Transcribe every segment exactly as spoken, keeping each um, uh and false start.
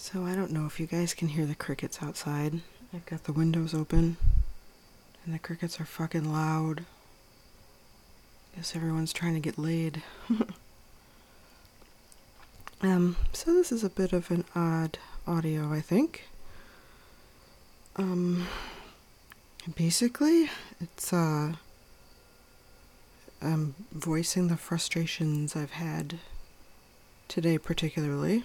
So I don't know if you guys can hear the crickets outside. I've got the windows open, and the crickets are fucking loud. Guess everyone's trying to get laid. um, so this is a bit of an odd audio, I think. Um, basically, it's, uh, I'm voicing the frustrations I've had today particularly.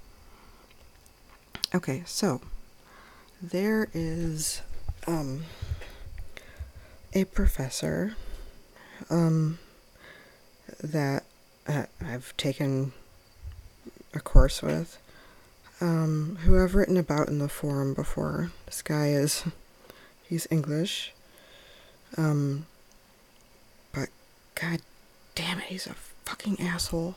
Okay, so there is um, a professor um, that uh, I've taken a course with, um, who I've written about in the forum before. This guy is, he's English, um, but god damn it, he's a fucking asshole.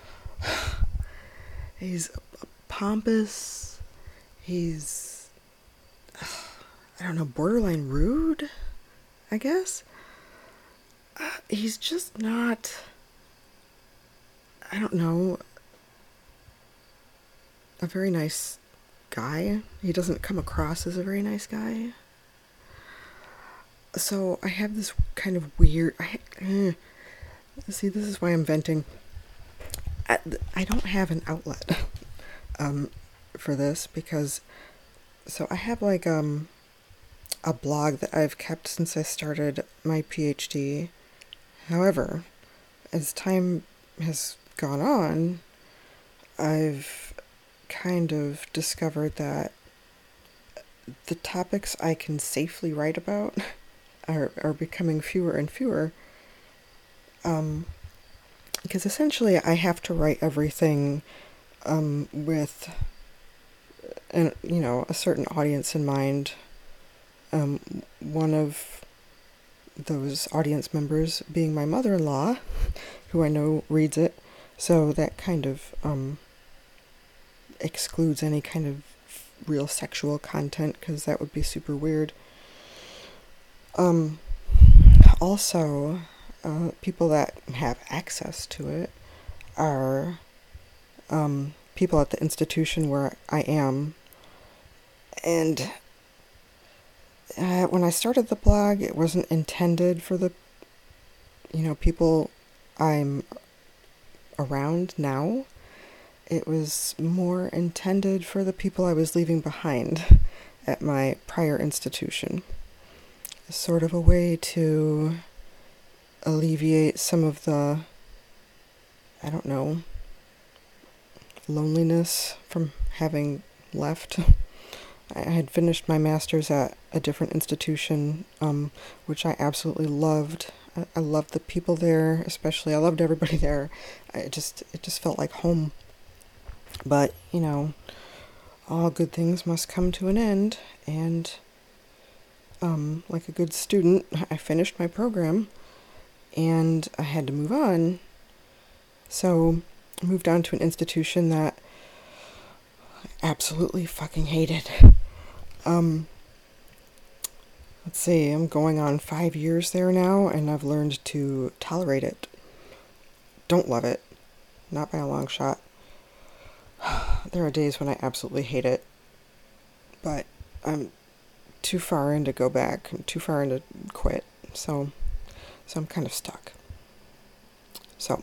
He's pompous. He's, I don't know, borderline rude, I guess. Uh, he's just not, I don't know, a very nice guy. He doesn't come across as a very nice guy. So I have this kind of weird, I, uh, see, this is why I'm venting. I, I don't have an outlet um, for this because, so I have like um a blog that I've kept since I started my PhD. However, as time has gone on, I've kind of discovered that the topics I can safely write about are, are becoming fewer and fewer. Um, because essentially I have to write everything um, with, an, you know, a certain audience in mind. Um, one of those audience members being my mother-in-law, who I know reads it, so that kind of um, excludes any kind of real sexual content, because that would be super weird. Um, also, uh, people that have access to it are um, people at the institution where I am, and Uh, when I started the blog, it wasn't intended for the, you know, people I'm around now. It was more intended for the people I was leaving behind at my prior institution. Sort of a way to alleviate some of the, I don't know, loneliness from having left. I had finished my master's at a different institution, um, which I absolutely loved. I, I loved the people there, especially. I loved everybody there. I just, it just felt like home. But, you know, all good things must come to an end. And, um, like a good student, I finished my program, and I had to move on. So I moved on to an institution that I absolutely fucking hated. Um, let's see, I'm going on five years there now, and I've learned to tolerate it. Don't love it. Not by a long shot. There are days when I absolutely hate it, but I'm too far in to go back. I'm too far in to quit, so, so I'm kind of stuck. So,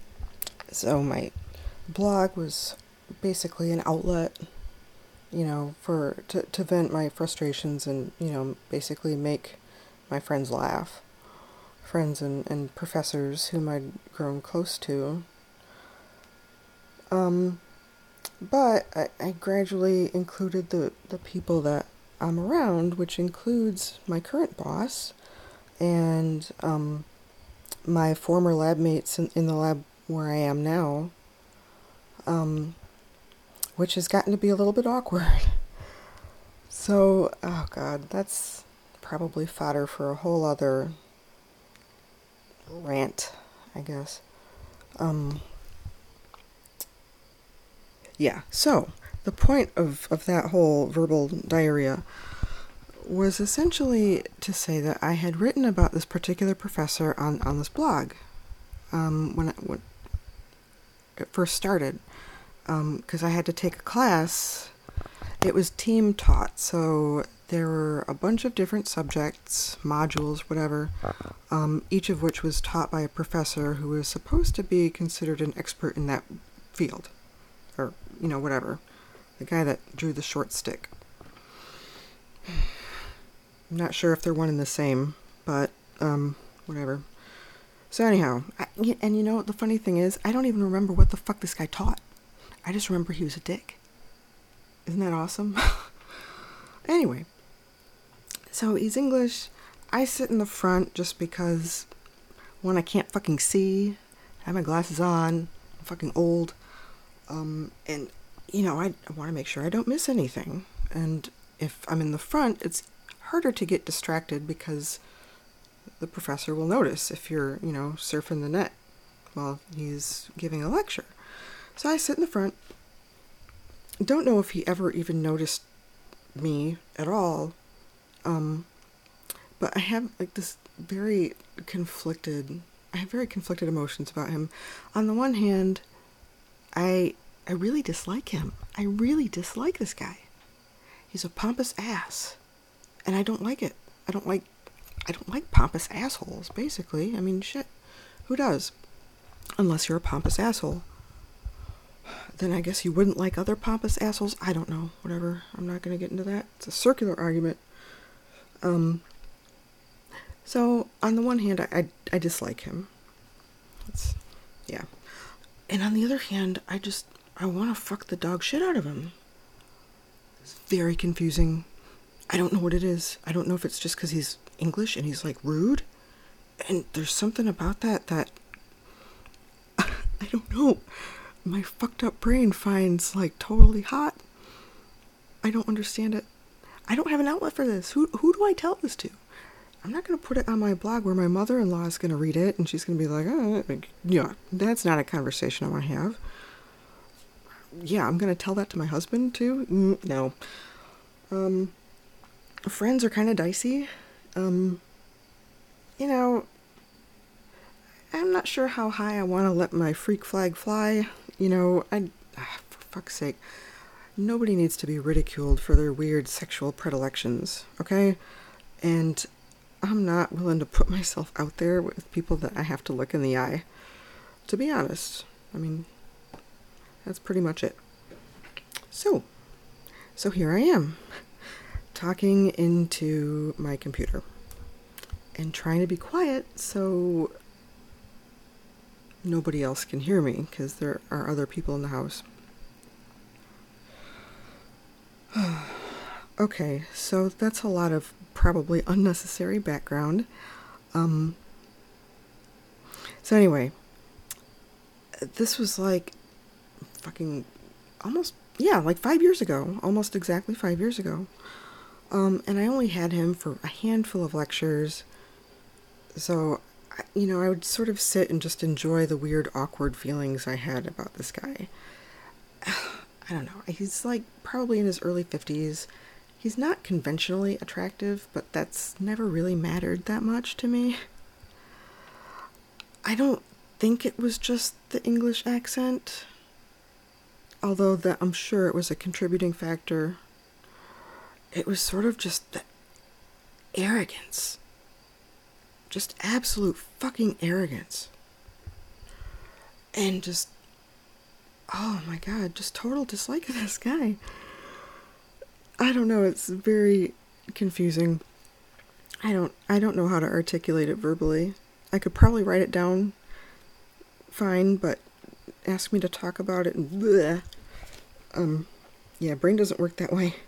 so my blog was basically an outlet, you know, for to, to vent my frustrations and, you know, basically make my friends laugh. Friends and, and professors whom I'd grown close to. Um, but I, I gradually included the, the people that I'm around, which includes my current boss and um, my former lab mates in, in the lab where I am now. Um... which has gotten to be a little bit awkward. So, oh god, that's probably fodder for a whole other rant, I guess. Um, yeah, so, the point of, of that whole verbal diarrhea was essentially to say that I had written about this particular professor on, on this blog um, when, it, when it first started. Because um, I had to take a class It was team taught, so there were a bunch of different subjects, modules, whatever, um, each of which was taught by a professor who was supposed to be considered an expert in that field, or, you know, whatever. The guy that drew the short stick. I'm not sure if they're one and the same, but, um, whatever. So anyhow, I, and you know, the funny thing is, I don't even remember what the fuck this guy taught. I just remember he was a dick. Isn't that awesome? Anyway, so he's English. I sit in the front just because, one, I can't fucking see. I have my glasses on. I'm fucking old. Um, and, you know, I, I want to make sure I don't miss anything. And if I'm in the front, it's harder to get distracted because the professor will notice if you're, you know, surfing the net while he's giving a lecture. So I sit in the front. Don't know if he ever even noticed me at all. Um, but I have like this very conflicted, I have very conflicted emotions about him. On the one hand, I, I really dislike him. I really dislike this guy. He's a pompous ass. And I don't like it. I don't like, I don't like pompous assholes, basically. I mean, shit. Who does? Unless you're a pompous asshole. Then I guess you wouldn't like other pompous assholes. I don't know. Whatever. I'm not going to get into that. It's a circular argument. Um. So, on the one hand, I, I, I dislike him. It's, yeah. And on the other hand, I just, I want to fuck the dog shit out of him. It's very confusing. I don't know what it is. I don't know if it's just because he's English and he's, like, rude. And there's something about that that, I don't know. My fucked up brain finds, like, totally hot. I don't understand it. I don't have an outlet for this. Who who do I tell this to? I'm not going to put it on my blog where my mother-in-law is going to read it and she's going to be like, oh, yeah, that's not a conversation I want to have. Yeah, I'm going to tell that to my husband, too? Mm, no. Um, friends are kind of dicey. Um, you know, I'm not sure how high I want to let my freak flag fly. You know, I, ah, for fuck's sake, nobody needs to be ridiculed for their weird sexual predilections, okay? And I'm not willing to put myself out there with people that I have to look in the eye. To be honest, I mean, that's pretty much it. So, so here I am, talking into my computer and trying to be quiet so nobody else can hear me because there are other people in the house. Okay, so that's a lot of probably unnecessary background. Um, so anyway, this was like fucking almost, yeah, like five years ago, almost exactly five years ago. Um, and I only had him for a handful of lectures. So, you know, I would sort of sit and just enjoy the weird, awkward feelings I had about this guy. I don't know. He's like probably in his early fifties. He's not conventionally attractive, but that's never really mattered that much to me. I don't think it was just the English accent, although that I'm sure it was a contributing factor. It was sort of just the arrogance. Just absolute fucking arrogance. And just, oh my god, just total dislike of this guy. I don't know, it's very confusing. I don't I don't know how to articulate it verbally. I could probably write it down fine, but ask me to talk about it and bleh. Um yeah, brain doesn't work that way.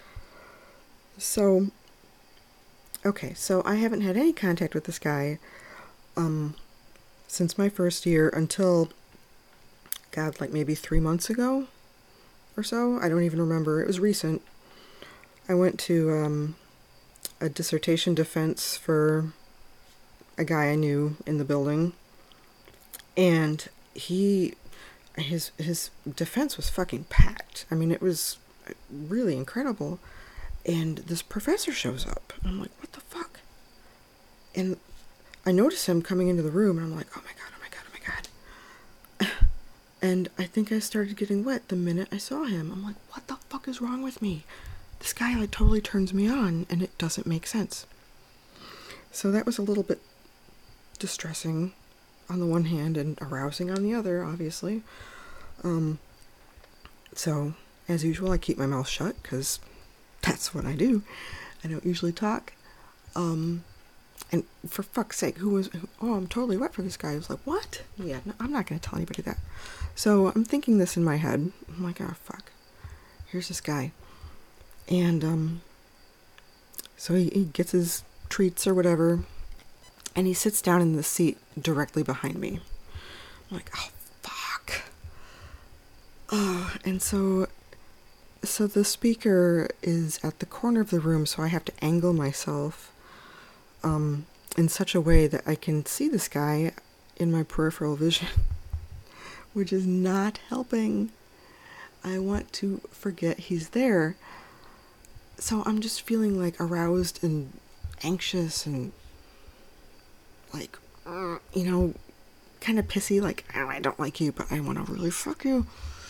So okay, so I haven't had any contact with this guy um since my first year until god, like maybe three months ago or so. I don't even remember. It was recent. I went to um, a dissertation defense for a guy I knew in the building, and he, his his defense was fucking packed. I mean, it was really incredible, and this professor shows up, and I'm like, what the fuck? And I notice him coming into the room, and I'm like, oh my god, oh my god, oh my god. And I think I started getting wet the minute I saw him. I'm like, what the fuck? fuck is wrong with me? This guy like totally turns me on and it doesn't make sense. So that was a little bit distressing on the one hand and arousing on the other, obviously. Um, so, as usual, I keep my mouth shut because that's what I do. I don't usually talk. Um, and for fuck's sake, who was, who, oh, I'm totally wet for this guy. I was like, what? Yeah, no, I'm not going to tell anybody that. So I'm thinking this in my head. I'm like, oh, fuck. Here's this guy. And, um, so he, he gets his treats or whatever, and he sits down in the seat directly behind me. I'm like, oh, fuck. Uh, and so, so the speaker is at the corner of the room, so I have to angle myself um, in such a way that I can see this guy in my peripheral vision, which is not helping. I want to forget he's there. So I'm just feeling like aroused and anxious and like, uh, you know, kind of pissy, like, oh, I don't like you, but I want to really fuck you.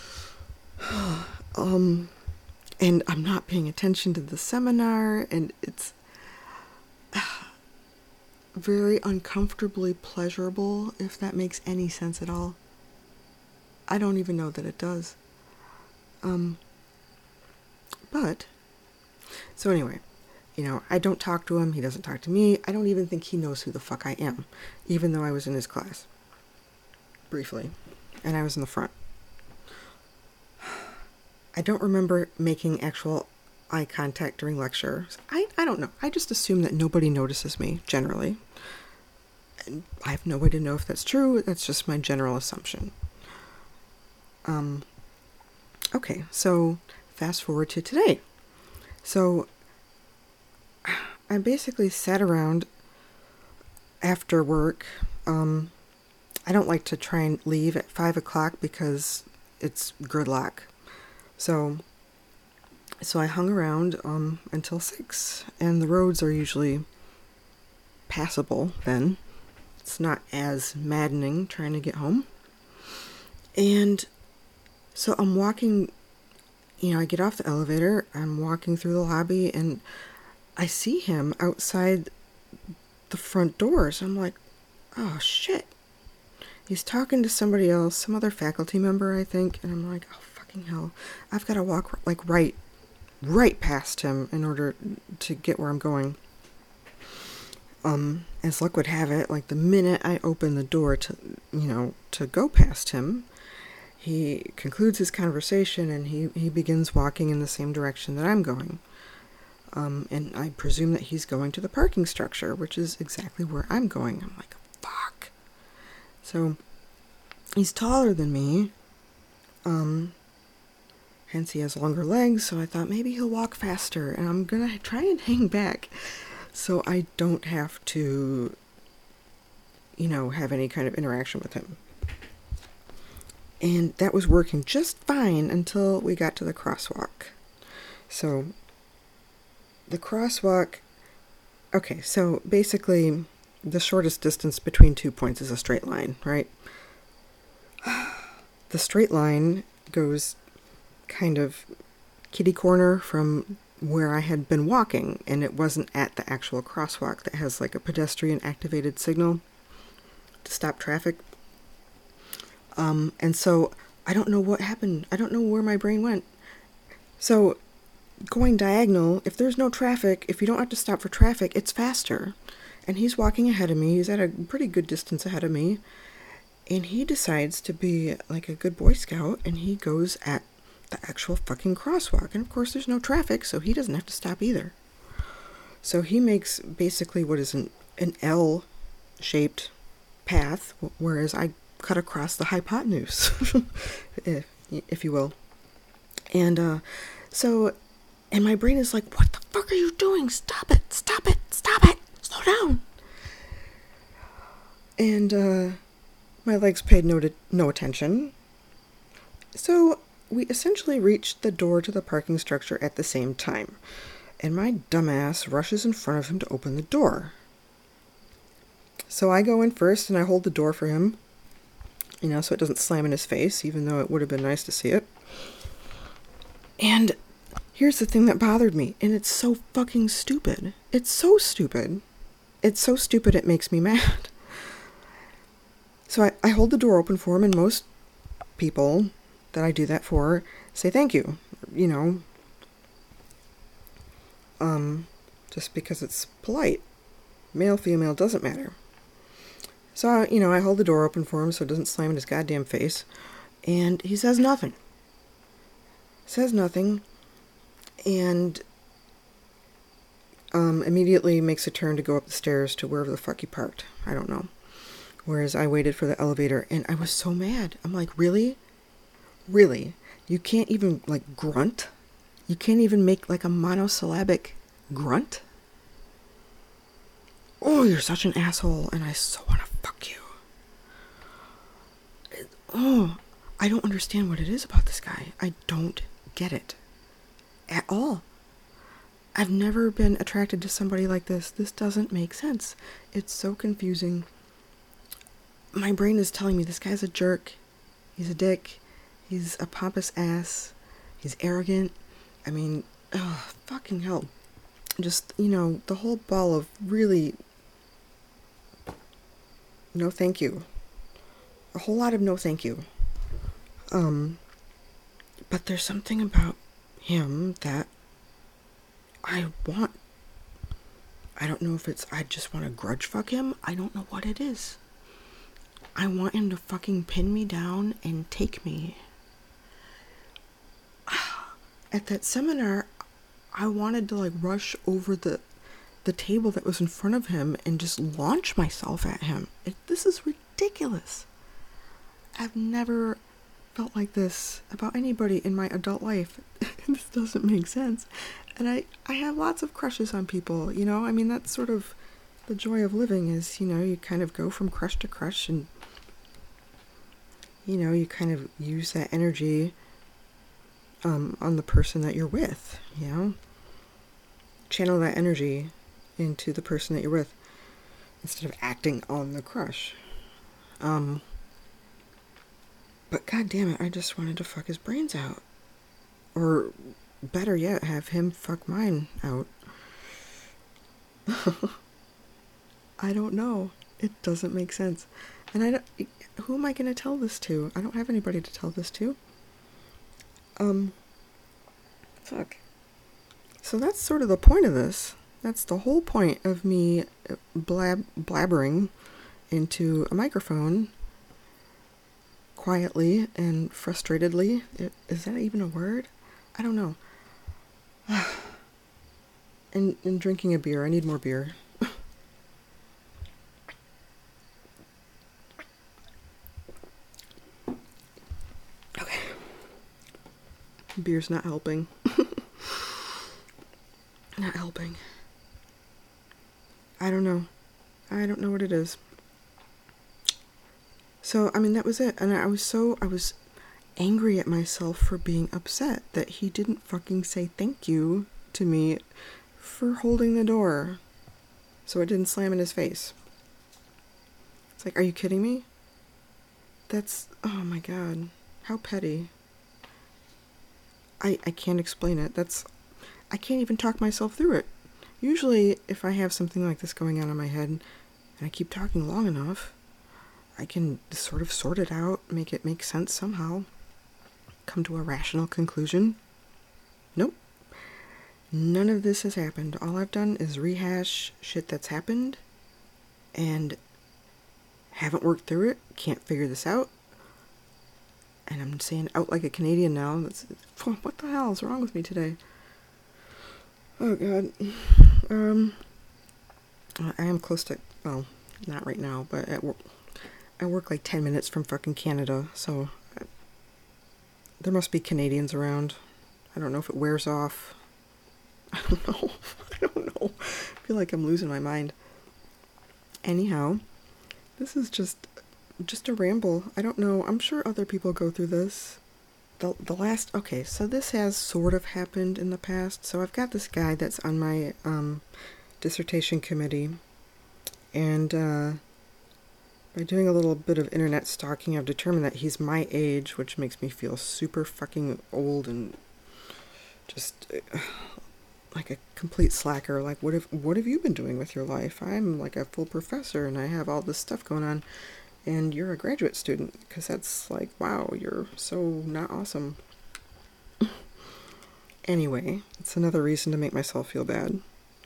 um, and I'm not paying attention to the seminar, and it's uh, very uncomfortably pleasurable, if that makes any sense at all. I don't even know that it does. Um, but, so anyway, you know, I don't talk to him, he doesn't talk to me, I don't even think he knows who the fuck I am, even though I was in his class. Briefly. And I was in the front. I don't remember making actual eye contact during lecture. I, I don't know. I just assume that nobody notices me, generally. And I have no way to know if that's true. That's just my general assumption. Um, okay, so fast forward to today. So I basically sat around after work. Um, I don't like to try and leave at five o'clock because it's gridlock. So, so I hung around um, until six, and the roads are usually passable then. It's not as maddening trying to get home. And so I'm walking, you know, I get off the elevator, I'm walking through the lobby, and I see him outside the front doors. I'm like, oh shit. He's talking to somebody else, some other faculty member, I think, and I'm like, oh fucking hell. I've got to walk like right, right past him in order to get where I'm going. Um, as luck would have it, like the minute I open the door to, you know, to go past him, he concludes his conversation and he, he begins walking in the same direction that I'm going. Um, and I presume that he's going to the parking structure, which is exactly where I'm going. I'm like, fuck. So, he's taller than me. Um, hence he has longer legs, so I thought maybe he'll walk faster. And I'm gonna try and hang back so I don't have to, you know, have any kind of interaction with him. And that was working just fine until we got to the crosswalk. So, the crosswalk, okay, so basically the shortest distance between two points is a straight line, right? The straight line goes kind of kitty corner from where I had been walking, and it wasn't at the actual crosswalk that has like a pedestrian activated signal to stop traffic. Um, and so I don't know what happened. I don't know where my brain went. So going diagonal, if there's no traffic, if you don't have to stop for traffic, it's faster. And he's walking ahead of me. He's at a pretty good distance ahead of me. And he decides to be like a good Boy Scout, and he goes at the actual fucking crosswalk. And of course there's no traffic, so he doesn't have to stop either. So he makes basically what is an, an L-shaped path, whereas I cut across the hypotenuse, if, if you will. And uh, so... And my brain is like, what the fuck are you doing? Stop it, stop it, stop it, slow down. And uh, my legs paid no, to- no attention. So we essentially reached the door to the parking structure at the same time. And my dumbass rushes in front of him to open the door. So I go in first and I hold the door for him, you know, so it doesn't slam in his face, even though it would have been nice to see it. And here's the thing that bothered me, and it's so fucking stupid. It's so stupid. It's so stupid it makes me mad. So I, I hold the door open for him, and most people that I do that for say thank you. You know, um, just because it's polite. Male, female, doesn't matter. So, you know, I hold the door open for him so it doesn't slam in his goddamn face. And he says nothing. Says nothing. And um, immediately makes a turn to go up the stairs to wherever the fuck he parked. I don't know. Whereas I waited for the elevator, and I was so mad. I'm like, really? Really? You can't even, like, grunt? You can't even make, like, a monosyllabic grunt? Oh, you're such an asshole, and I so want to fuck you. It, oh, I don't understand what it is about this guy. I don't get it. At all. I've never been attracted to somebody like this. This doesn't make sense. It's so confusing. My brain is telling me this guy's a jerk. He's a dick. He's a pompous ass. He's arrogant. I mean, oh, fucking hell. Just, you know, the whole ball of really no thank you. A whole lot of no thank you. Um, but there's something about him that I want. I don't know if it's I just want to grudge fuck him. I don't know what it is. I want him to fucking pin me down and take me. At that seminar, I wanted to like rush over the the table that was in front of him and just launch myself at him. It, this is ridiculous. I've never felt like this about anybody in my adult life. This doesn't make sense. And I, I have lots of crushes on people, you know? I mean, that's sort of the joy of living is, you know, you kind of go from crush to crush and, you know, you kind of use that energy um, on the person that you're with, you know? Channel that energy into the person that you're with instead of acting on the crush. Um, but god damn it, I just wanted to fuck his brains out. Or better yet, have him fuck mine out. I don't know. It doesn't make sense. And I don't, who am I going to tell this to? I don't have anybody to tell this to. Um, fuck. So that's sort of the point of this. That's the whole point of me blab blabbering into a microphone quietly and frustratedly. It, is that even a word? I don't know. and, and drinking a beer. I need more beer. Okay. Beer's not helping. Not helping. I don't know. I don't know what it is. So, I mean, that was it. And I was so, I was angry at myself for being upset that he didn't fucking say thank you to me for holding the door so it didn't slam in his face. It's like, are you kidding me? That's, oh my god. How petty. I, I can't explain it. That's, I can't even talk myself through it. Usually, if I have something like this going on in my head, and I keep talking long enough, I can sort of sort it out, make it make sense somehow, come to a rational conclusion. Nope. None of this has happened. All I've done is rehash shit that's happened, and haven't worked through it, can't figure this out, and I'm saying out like a Canadian now. That's, what the hell is wrong with me today? Oh god. Um, I am close to, well, not right now, but at work, I work like ten minutes from fucking Canada, so I, there must be Canadians around. I don't know if it wears off. I don't know. I don't know. I feel like I'm losing my mind. Anyhow, this is just, just a ramble. I don't know. I'm sure other people go through this. The, the last, okay, so this has sort of happened in the past. So I've got this guy that's on my um, dissertation committee, and uh, by doing a little bit of internet stalking, I've determined that he's my age, which makes me feel super fucking old and just uh, like a complete slacker. Like, what have what have you been doing with your life? I'm like a full professor and I have all this stuff going on, and you're a graduate student, because that's like, wow, you're so not awesome. Anyway, it's another reason to make myself feel bad.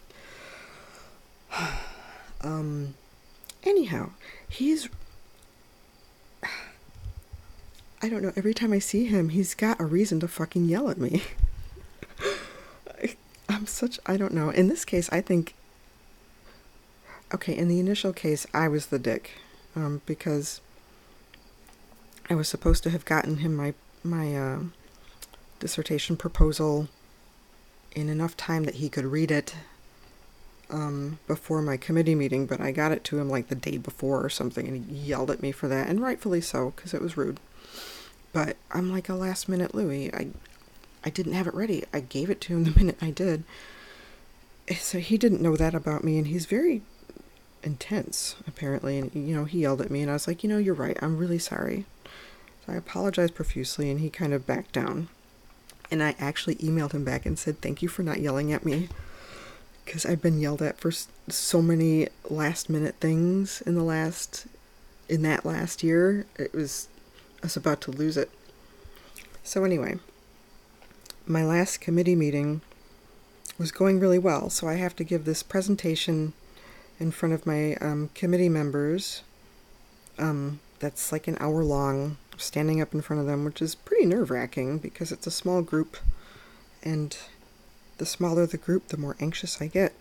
um, anyhow, he's. I don't know, every time I see him, he's got a reason to fucking yell at me. I, I'm such. I don't know. In this case, I think. Okay, in the initial case, I was the dick. Um, because I was supposed to have gotten him my, my, uh, dissertation proposal in enough time that he could read it um, before my committee meeting, but I got it to him like the day before or something, and he yelled at me for that, and rightfully so, because it was rude. But I'm like a last minute Louie. I, I didn't have it ready. I gave it to him the minute I did. So he didn't know that about me, and he's very intense, apparently, and, you know, he yelled at me, and I was like, you know, you're right, I'm really sorry. So I apologized profusely, and he kind of backed down. And I actually emailed him back and said, thank you for not yelling at me, because I've been yelled at for so many last minute things in the last, in that last year. It was, I was about to lose it. So anyway, my last committee meeting was going really well, so I have to give this presentation in front of my um, committee members. Um, that's like an hour long, standing up in front of them, which is pretty nerve-wracking because it's a small group, and the smaller the group, the more anxious I get,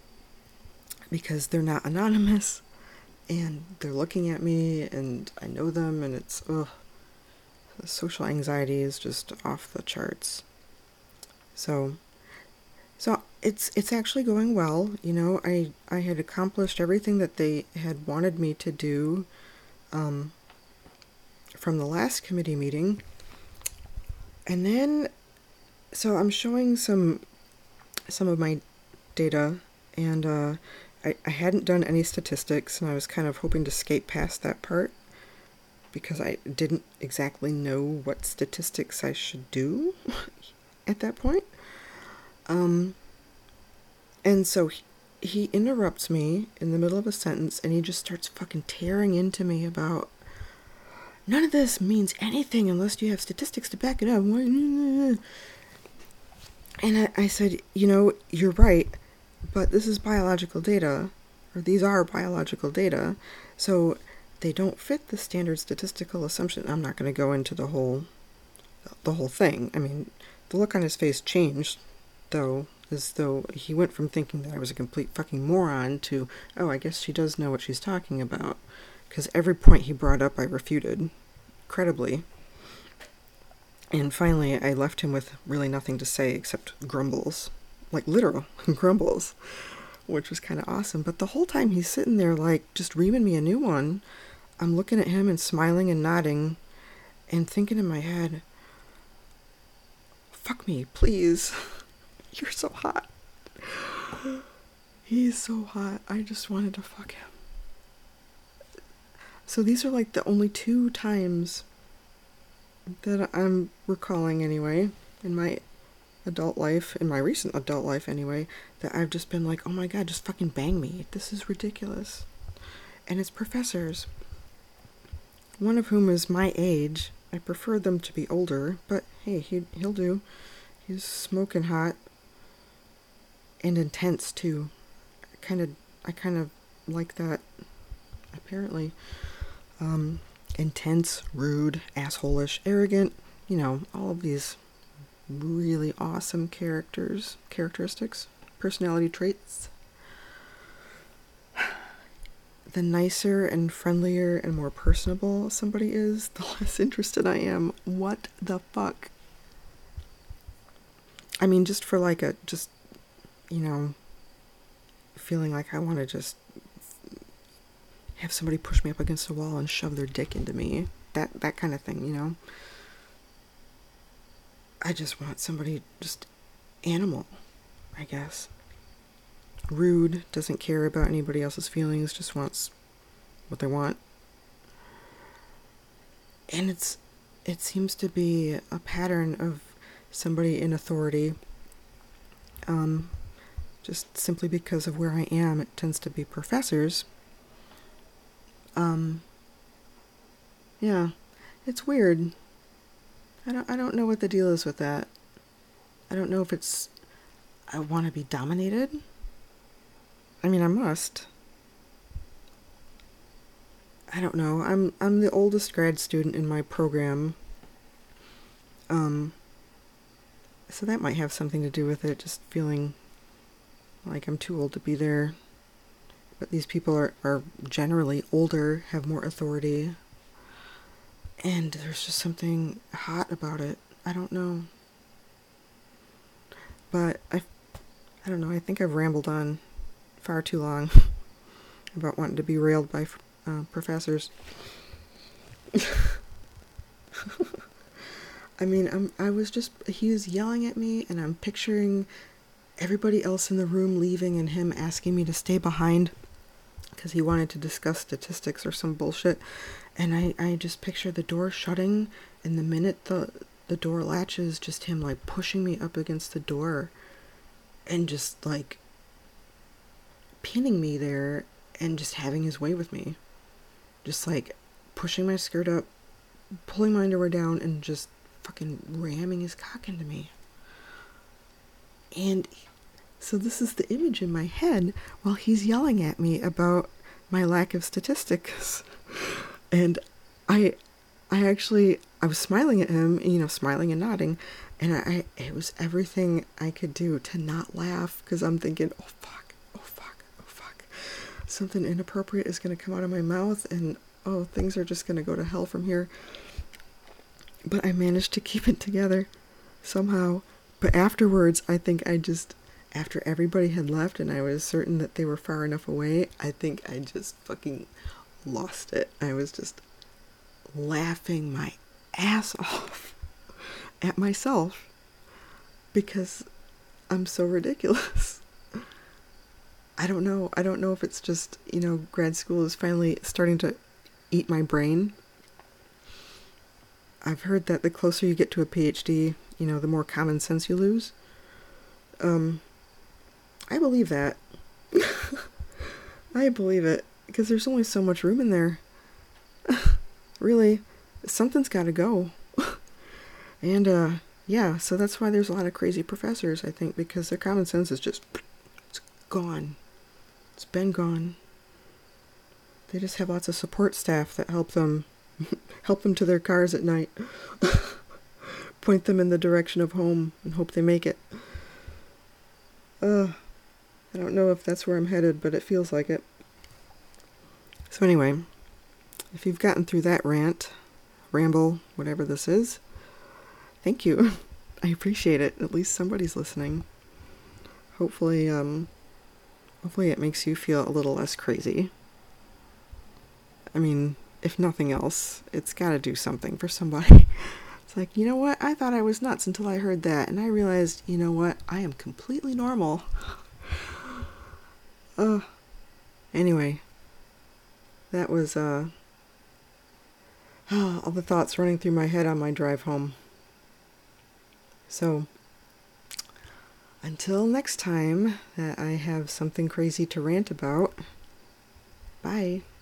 because they're not anonymous, and they're looking at me, and I know them, and it's, ugh, the social anxiety is just off the charts. So, so it's it's actually going well. You know, I, I had accomplished everything that they had wanted me to do, um, from the last committee meeting. And then, so I'm showing some some of my data, and uh, I, I hadn't done any statistics, and I was kind of hoping to skate past that part because I didn't exactly know what statistics I should do at that point. Um, and so he, he interrupts me in the middle of a sentence, and he just starts fucking tearing into me about, none of this means anything unless you have statistics to back it up. And I, I said, you know, you're right, but this is biological data, or these are biological data, so they don't fit the standard statistical assumption. I'm not going to go into the whole, the whole thing. I mean, the look on his face changed, though, as though he went from thinking that I was a complete fucking moron to, oh, I guess she does know what she's talking about. Because every point he brought up I refuted, credibly. And finally, I left him with really nothing to say except grumbles. Like, literal grumbles. Which was kind of awesome. But the whole time he's sitting there, like, just reaming me a new one, I'm looking at him and smiling and nodding and thinking in my head, fuck me, please. You're so hot. He's so hot. I just wanted to fuck him. So these are like the only two times that I'm recalling anyway, in my adult life, in my recent adult life anyway, that I've just been like, oh my god, just fucking bang me. This is ridiculous. And it's professors. One of whom is my age. I prefer them to be older, but hey, he, he'll do. He's smoking hot. And intense too. I kind of, I kind of like that, apparently. Um, intense, rude, asshole-ish, arrogant, you know, all of these really awesome characters, characteristics, personality traits. The nicer and friendlier and more personable somebody is, the less interested I am. What the fuck? I mean, just for like a, just, you know, feeling like I want to just have somebody push me up against a wall and shove their dick into me. That, that kind of thing, you know? I just want somebody just animal, I guess. Rude, doesn't care about anybody else's feelings, just wants what they want. And it's, it seems to be a pattern of somebody in authority. Um, just simply because of where I am, it tends to be professors. Um, yeah, it's weird. I don't, I don't know what the deal is with that. I don't know if it's, I want to be dominated. I mean, I must. I don't know. I'm, I'm the oldest grad student in my program. Um, so that might have something to do with it, just feeling like I'm too old to be there. But these people are, are generally older, have more authority. And there's just something hot about it. I don't know. But I, I don't know. I think I've rambled on far too long about wanting to be railed by uh, professors. I mean, I'm, I was just, he was yelling at me, and I'm picturing everybody else in the room leaving and him asking me to stay behind because he wanted to discuss statistics or some bullshit. And I, I just picture the door shutting, and the minute the, the door latches, just him like pushing me up against the door and just like pinning me there and just having his way with me. Just like pushing my skirt up, pulling my underwear down, and just fucking ramming his cock into me. And so this is the image in my head while he's yelling at me about my lack of statistics. And I I actually, I was smiling at him, you know, smiling and nodding. And I, it was everything I could do to not laugh, because I'm thinking, oh fuck, oh fuck, oh fuck. Something inappropriate is going to come out of my mouth, and oh, things are just going to go to hell from here. But I managed to keep it together somehow. But afterwards, I think I just, after everybody had left and I was certain that they were far enough away, I think I just fucking lost it. I was just laughing my ass off at myself because I'm so ridiculous. I don't know. I don't know if it's just, you know, grad school is finally starting to eat my brain. I've heard that the closer you get to a PhD, you know, the more common sense you lose. Um, I believe that. I believe it, because there's only so much room in there. Really, something's got to go. And, uh, yeah, so that's why there's a lot of crazy professors, I think, because their common sense is just, it's gone. It's been gone. They just have lots of support staff that help them, help them to their cars at night. Point them in the direction of home and hope they make it. Uh, I don't know if that's where I'm headed, but it feels like it. So anyway, if you've gotten through that rant, ramble, whatever this is, thank you. I appreciate it. At least somebody's listening. Hopefully, um, hopefully it makes you feel a little less crazy. I mean, if nothing else, it's got to do something for somebody. It's like, you know what? I thought I was nuts until I heard that, and I realized, you know what? I am completely normal. Uh, anyway, that was, uh, all the thoughts running through my head on my drive home. So, until next time that I have something crazy to rant about, bye.